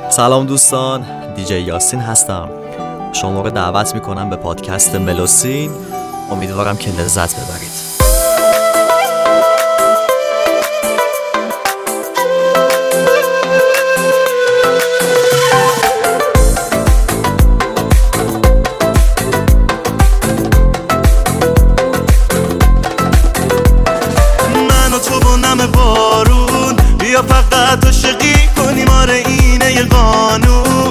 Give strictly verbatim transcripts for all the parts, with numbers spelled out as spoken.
سلام دوستان، دیجی یاسین هستم. شما رو دعوت میکنم به پادکست ملوسین. امیدوارم که لذت ببرید. من و تو با نم بارون، بیا فقط عاشقی کنیم، آره اینه یه قانون.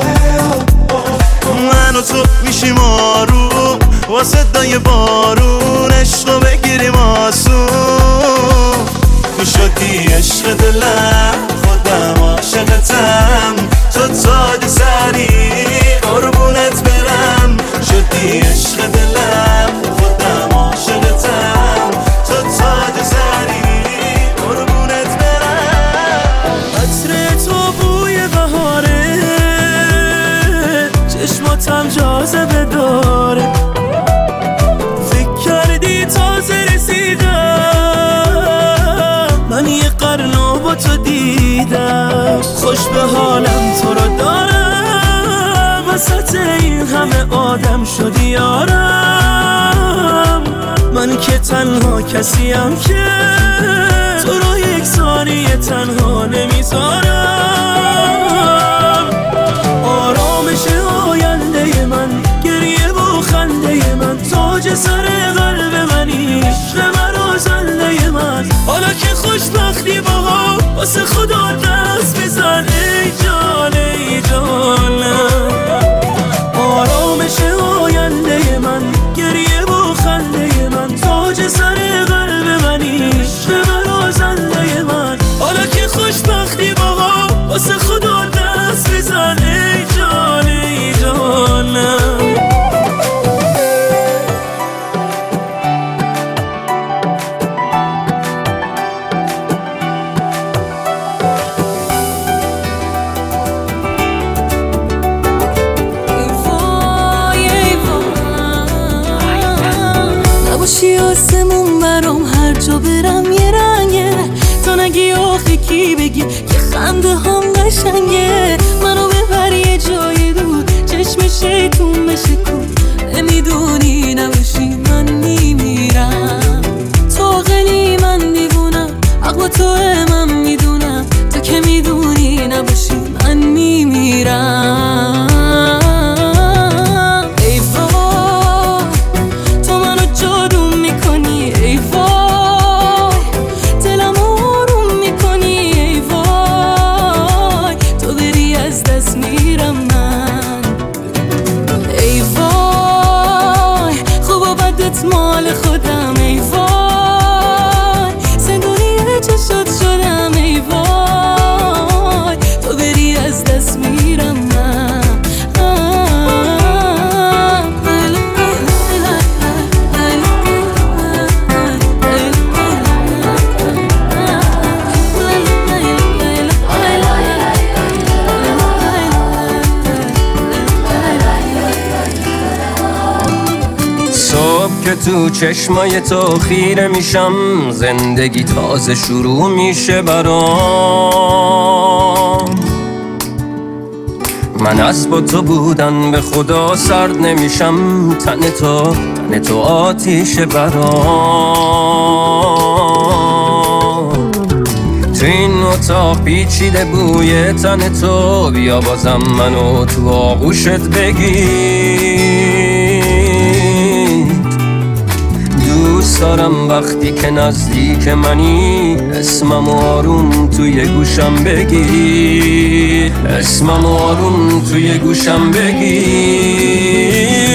من و تو میشیم آروم با صدای بارون، عشقو بگیریم آسون. تو شدی عشق دلم، خودم عاشقتم، تو تاج سری قربونت برم. شدی عشق دلم، خودم عاشقتم، تو تاج سری قربونت برم. عطر تو بوی بهاره، چشماتم جاذبه داره. فکر کردی تازه رسیدم، من یه قرنو با تو دیدم. خوش به حالم تو رو دارم، وسط این همه آدم شدی یارم. من که تنها کسیم که تو رو یک ثانیه تنها نمیذارم. آرامش آینده من، گریه و خنده من، تاج سر قلب منی، عشق مرا زنده من. حالا که خوشبختی با هم، واسه خدا دست بزن ای جان ای جانم. آرامش آینده من، گریه و خنده من، تاج سر قلب منی، عشق مرا زنده من. حالا که خوشبختی با هم، واسه خدا دست بزن ای جان ای جانم. نباشی آسمون برام، هر جا برم یه رنگه. تو نگی آخه کی بگی که خنده هم قشنگه. منو ببر یه جای دور، چشم شیطون بشه کن. نمیدونی نباشی من میمیرم. تو عاقلی من دیوونم، حق با توه من میدونم. تو که میدونی نباشی من میمیرم. مال خودم ای وای، زندونی چه شد شدم ای وای. تو بری از دست میرم من. که تو چشمای تو خیره میشم، زندگی تازه شروع میشه برام. من از با تو بودن به خدا سرد نمیشم. تن تو تن تو آتیشه برام. تو این اتاق پیچیده بوی تن تو، بیا بازم منو تو آغوشت بگیر. دوست دارم وقتی که نزدیک منی، اسمم آروم توی گوشم بگی. اسمم آروم توی گوشم بگی.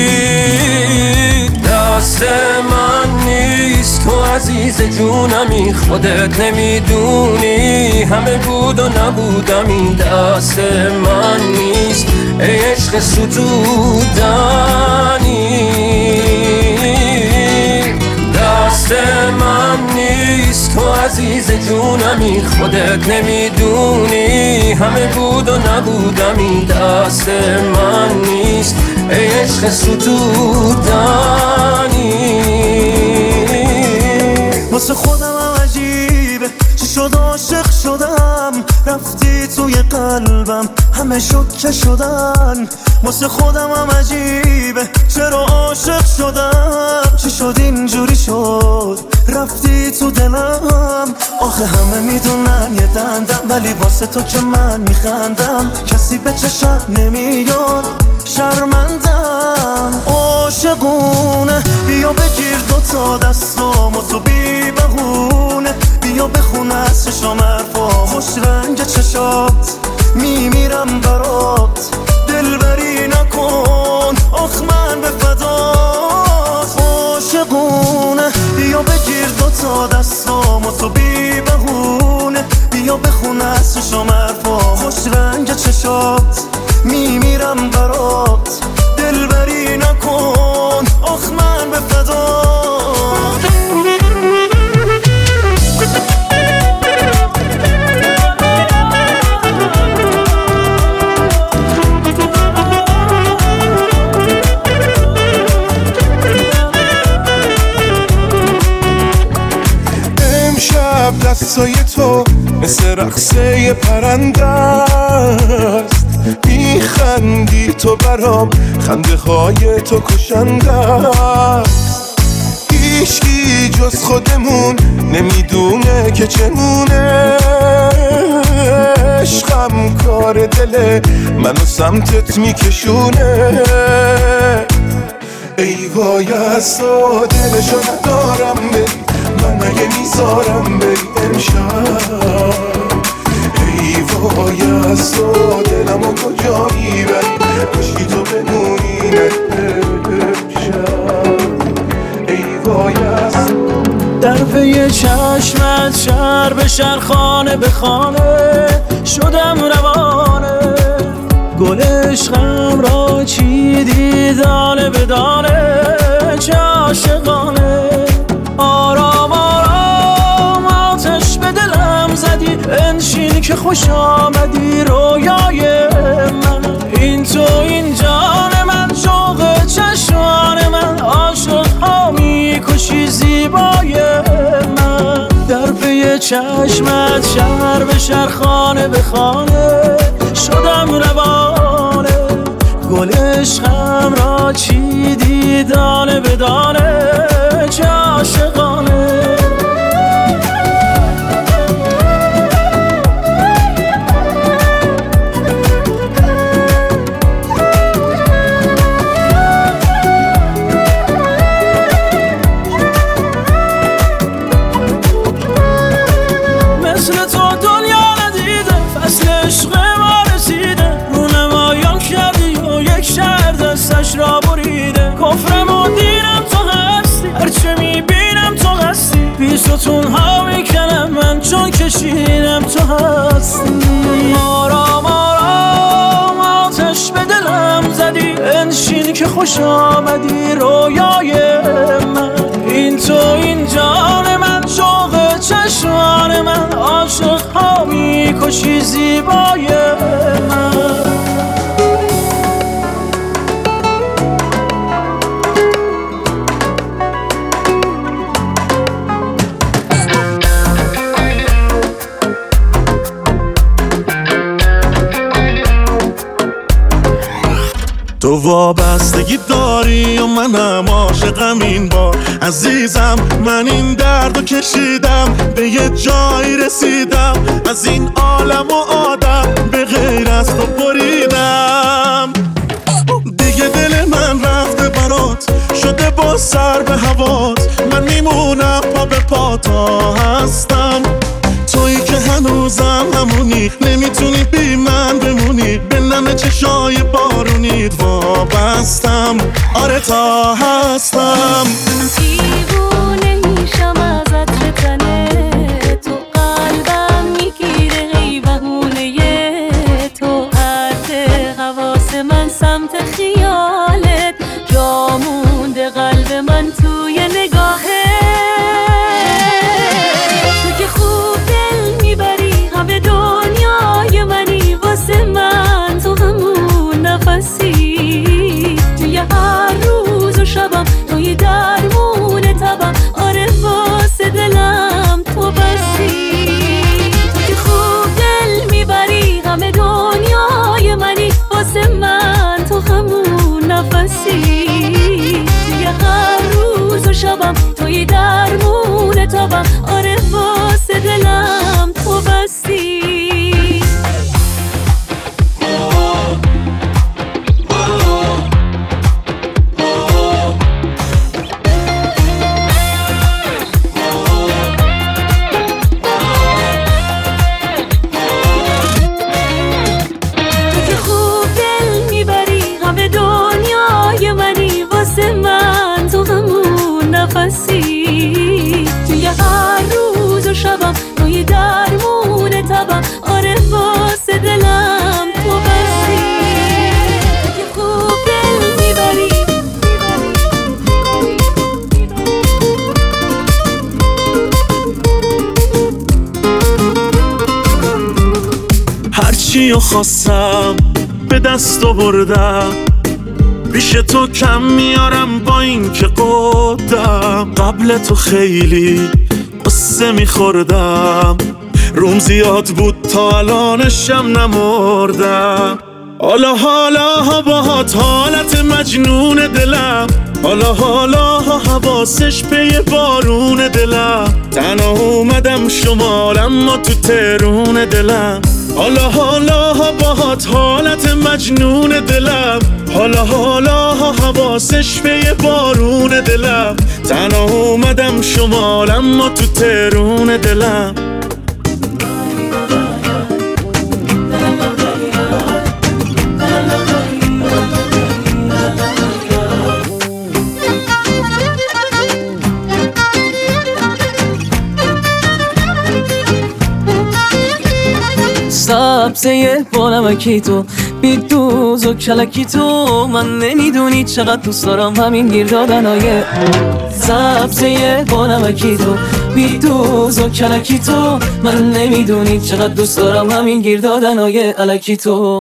دست من نیست تو عزیز جونمی، خودت نمیدونی همه بود و نبودم. این دست من نیست ای عشق ستودنی. دست من نیست تو عزیز جونمی، خودت نمیدونی همه بود و نبودم. این دست من نیست ای عشق ستودنی. واسه خودم هم عجیبه چی شد عاشق شدم، رفتی توی قلبم، همه شوکه شدن. واسه خودم هم عجیبه چرا عاشق شدم. چی شد اینجوری شد رفتی تو دلم. آخه همه میدونن یه دندم، ولی واسه تو که من میخندم. کسی به چشم نمیاد شرمندم. عاشقونه بیا بگیر دوتا دستامو تو بی بهونه. بیا بخون از چشام حرفا خوش رنگ چشات. میمیرم برات دلبری نکن، آخ من به فدات. عاشقونه بیا بگیر دوتا دستامو تو بی بهونه. بیا بخون از چشام حرفا خوش رنگ چشات. میمیرم برات دلبری نکن، آخ من به فدات. دستای تو مثل رقصه پرنده است. میخندی تو برام، خنده های تو کشنده است. هیچکی جز خودمون نمیدونه که چمونه. عشقم کار دل منو سمتت میکشونه. ای وای از تو دلشو ندارم بری، من اگه میذارم بری امشب. ای وای از تو دلمو کجا میبری، کاشکی تو بمونی امشب. ای وای از در پی چشمت شهر به شهر خانه به خانه شدم روانه. گل عشقم را چیدی دانه به دانه، چه عاشقانه. آرام آرام آتش به دلم زدی، انشین که خوش آمدی رویای من. این تو این جان من، شوق چشمان من، عاشق ها میکشی زیبای من. در پی چشمت شهر به شهر خانه به خانه شدم روانه. گل عشقم را چیدی دانه به دانه، چه عاشقانه. مثل تو دنیا ندیده، فصل عشق ما رسیده. رونمایان کردی و یک شهر دستش را بریده. کفرم و دینم تو هستی، هرچه میبینم تو هستی. بی ستون ها میکنم من چون کشیدم تو هستی. آرام آرام آتش به دلم زدی، انشین که خوش آمدی رویای من. این تو این جان من، شوق چشمان من، عاشق ها میکشی زیبای من. تو وابستگی داری و منم عاشقم این بار. عزیزم من این دردو کشیدم، به یه جایی رسیدم. از این عالم و آدم به غیر از تو بریدم. دیگه دل من رفته برات، شده با سر به هوات. من میمونم پا به پا تا هستم. تویی که هنوزم همونی، نمیتونی بی من بمونی. به نم چشای بارونیت وابستم، آره تا هستم. دیوونه میشم از عطر تنه تو، قلبم میگیره ای بهونه تو. عطر حواس من سمت خیالت، جا مونده قلب من توی نگاهت. تو که خوب دل میبری، همه دنیای منی واسه من. تو همون نفسی توی هر روز و شبم، توی درمون تبم. توی درمون تابم، آره واسه دلم تو بستی. توی هر روز و شبم توی درمون تبم، آره واسه دلم تو بستی. که خوب دل میبری هرچی خواستم به دست آوردم، پیش تو کم میارم با این که قدم. قبل تو خیلی قصه میخوردم، روم زیاد بود تا الانشم نمردم. حالا حالا باهات حالت مجنون دلم، حالا حالا حواسش پی بارون دلم. تنها اومدم شمال اما تو ترون دلم. حالا حالا باهات حالت مجنون دلم، حالا حالا حواسش پی بارون دلم. تنها اومدم شمال اما تو ترون دلم. سبزه با نمکی تو، بی دوز و کلکی تو، من نمیدونی چقدر دوست دارم همین گیر دادنای. سبزه با نمکی تو، بی دوز و کلکی تو، من نمیدونی چقدر دوست دارم همین گیر دادنای الکی تو.